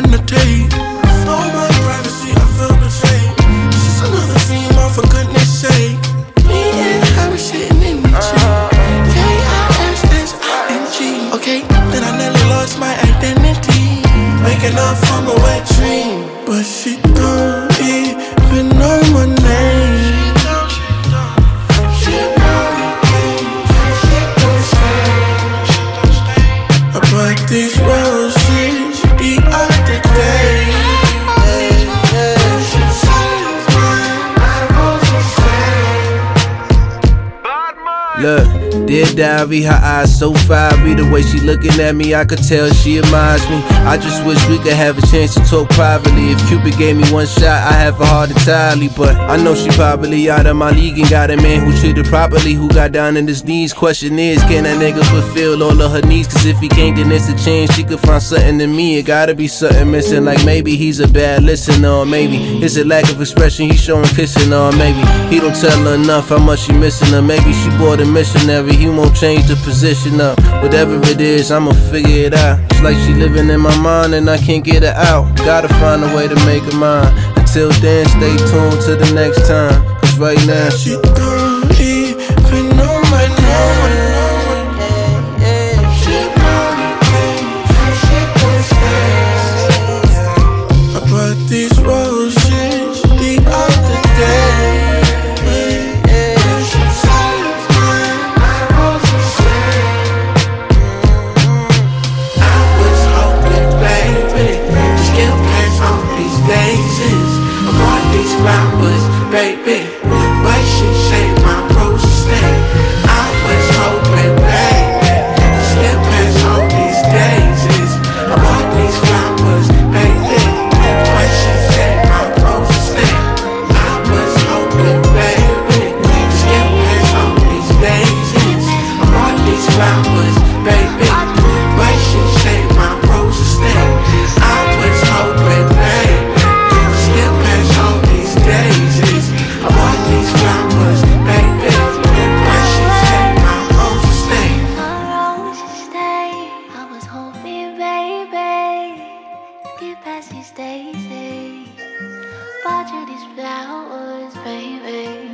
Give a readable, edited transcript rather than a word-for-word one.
meditate. Stole my privacy, I feel betrayed. Just another female, for goodness sake. Me and her were sitting in the chair. K-I-S-S-I-N-G. Okay, then I nearly lost my identity. Waking up from a wet dream, but she don't even know my name. She probably thinks she don't stay. I bought these roses the other day. Look, dear diary, her eyes so fiery. The way she looking at me, I could tell she admires me. I just wish we could have a chance to talk privately. If Cupid gave me one shot, I have a heart entirely. But I know she probably out of my league and got a man who treated properly, who got down on his knees. Question is, can that nigga fulfill all of her needs? Cause if he can't, then it's a chance she could find something in me. It gotta be something missing, like maybe he's a bad listener, or maybe it's a lack of expression he's showing kissing, or maybe he don't tell her enough how much she missing her. Maybe she bought a missionary, he won't change the position up. Whatever it is, I'ma figure it out. It's like she living in my mind and I can't get her out. Gotta find a way to make her mine. Until then, stay tuned to the next time. Cause right now, she don't even know my name. She probably thinks she don't stay. I bought these roses the other day. Flowers, baby, why she say my roses stay? I was hoping, baby, to skip past all these daisies. I bought these flowers, baby, why she say my roses stay? I was hoping, baby, to skip past all these daisies. I bought these flowers, baby, why she say my roses stay? I was hoping, baby, to skip past all these daisies. I bought these flowers, baby. Why she say my roses stay? My roses stay. I was hoping, baby, skip past these daisies. Bought you these flowers, baby.